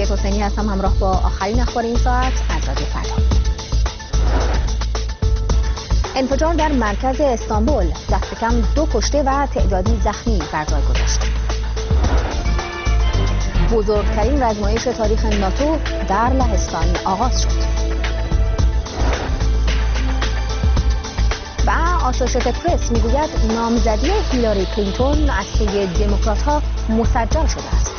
هدایت حسینی هستم، همراه با آخرین اخبار این ساعت از رادیو فردا. انفجار در مرکز استانبول، دست کم 2 کشته و تعدادی زخمی بر جای گذاشت. بزرگترین رزمایش تاریخ ناتو در لهستان آغاز شد. و آسوشیتد پرس میگوید نامزدی هیلاری کلینتون از سوی دموکرات‌ها مسجل شده است.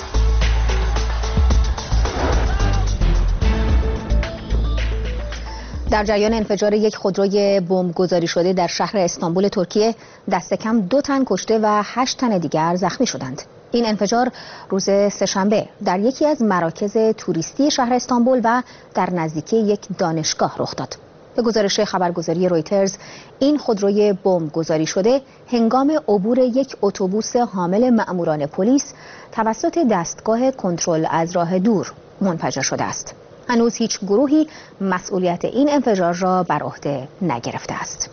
در جریان انفجار یک خودروی بمبگذاری شده در شهر استانبول ترکیه، دست کم 2 تن کشته و 8 تن دیگر زخمی شدند. این انفجار روز سه‌شنبه در یکی از مراکز توریستی شهر استانبول و در نزدیکی یک دانشگاه رخ داد. به گزارش خبرگزاری رویترز، این خودروی بمبگذاری شده هنگام عبور یک اتوبوس حامل مأموران پلیس توسط دستگاه کنترل از راه دور منفجر شده است. هنوز هیچ گروهی مسئولیت این انفجار را بر عهده نگرفته است.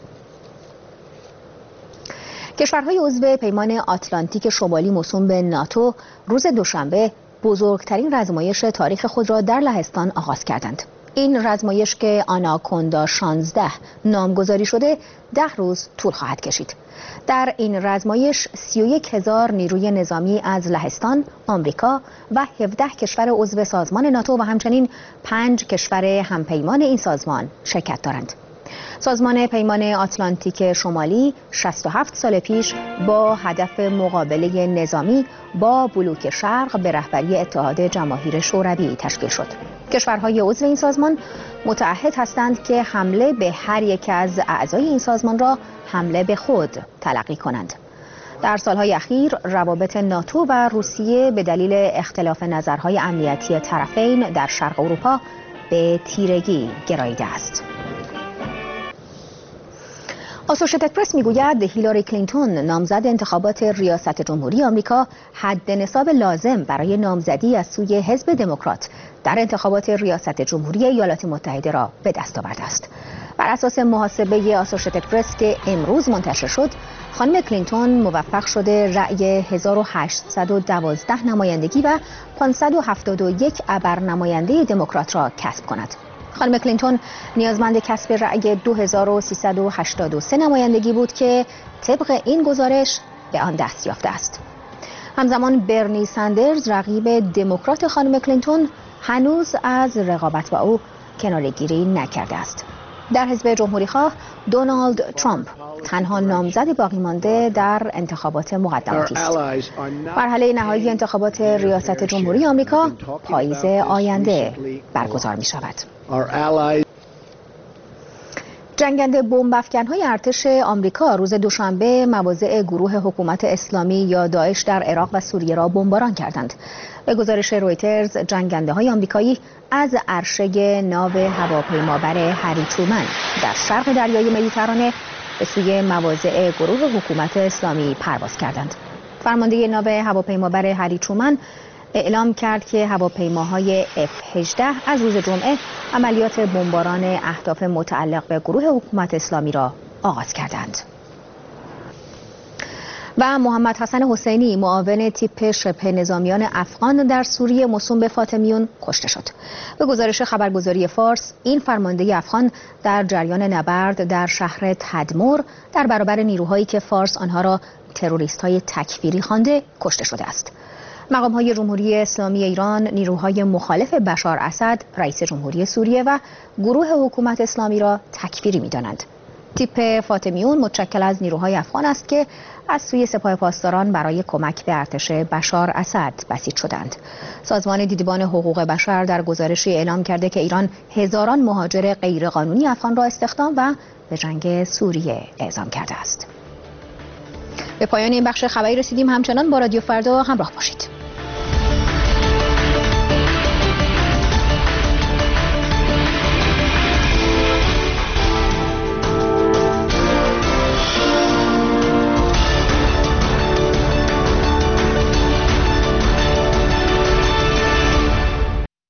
کشورهای عضو پیمان آتلانتیک شمالی موسوم به ناتو روز دوشنبه بزرگترین رزمایش تاریخ خود را در لهستان آغاز کردند. این رزمایش که آناکوندا 16 نامگذاری شده 10 روز طول خواهد کشید. در این رزمایش 31,000 نیروی نظامی از لهستان، آمریکا و 17 کشور عضو سازمان ناتو و همچنین 5 کشور همپیمان این سازمان شرکت دارند. سازمان پیمان آتلانتیک شمالی 67 سال پیش با هدف مقابله نظامی با بلوک شرق به رهبری اتحاد جماهیر شوروی تشکیل شد. کشورهای عضو این سازمان متعهد هستند که حمله به هر یک از اعضای این سازمان را حمله به خود تلقی کنند. در سالهای اخیر روابط ناتو و روسیه به دلیل اختلاف نظرهای امنیتی طرفین در شرق اروپا به تیرگی گراییده است. آسوشیتد پرس میگوید هیلاری کلینتون نامزد انتخابات ریاست جمهوری آمریکا حد نصاب لازم برای نامزدی از سوی حزب دموکرات در انتخابات ریاست جمهوری ایالات متحده را به دست آورده است. بر اساس محاسبه آسوشیتد پرس که امروز منتشر شد، خانم کلینتون موفق شده رأی 1812 نمایندگی و 571 ابرنماینده دموکرات را کسب کند. خانم کلینتون نیازمند کسب رأی 2383 نمایندگی بود که طبق این گزارش به آن دست یافته است. همزمان برنی سندرز رقیب دموکرات خانم کلینتون هنوز از رقابت با او کناره‌گیری نکرده است. در حزب جمهوری‌خواه دونالد ترامپ تنها نامزد باقی مانده در انتخابات مقدماتی است. مرحله نهایی انتخابات ریاست جمهوری آمریکا پاییز آینده برگزار می شود. جنگنده بمب افکن‌های ارتش آمریکا روز دوشنبه مواضع گروه حکومت اسلامی یا داعش در عراق و سوریه را بمباران کردند. به گزارش رویترز، جنگنده‌های آمریکایی از عرشه ناو هواپیمابر هری ترومن در شرق دریای مدیترانه به سوی مواضع گروه حکومت اسلامی پرواز کردند. فرمانده ناو هواپیمابر هری ترومن اعلام کرد که هواپیماهای F-18 از روز جمعه عملیات بمباران اهداف متعلق به گروه حکومت اسلامی را آغاز کردند. و محمد حسن حسینی، معاون تیپ شبه نظامیان افغان در سوریه موسوم به فاطمیون، کشته شد. به گزارش خبرگزاری فارس، این فرمانده افغان در جریان نبرد در شهر تدمر در برابر نیروهایی که فارس آنها را تروریست‌های تکفیری خوانده کشته شده است. مقام‌های جمهوری اسلامی ایران نیروهای مخالف بشار اسد، رئیس جمهوری سوریه و گروه حکومت اسلامی را تکفیری می‌دانند. تیپ فاطمیون متشکل از نیروهای افغان است که از سوی سپاه پاسداران برای کمک به ارتش بشار اسد بسیج شدند. سازمان دیدبان حقوق بشر در گزارشی اعلام کرده که ایران هزاران مهاجر غیرقانونی افغان را استخدام و به جنگ سوریه اعزام کرده است. به پایان این بخش خبری رسیدیم. همچنان با رادیو فردا همراه باشید.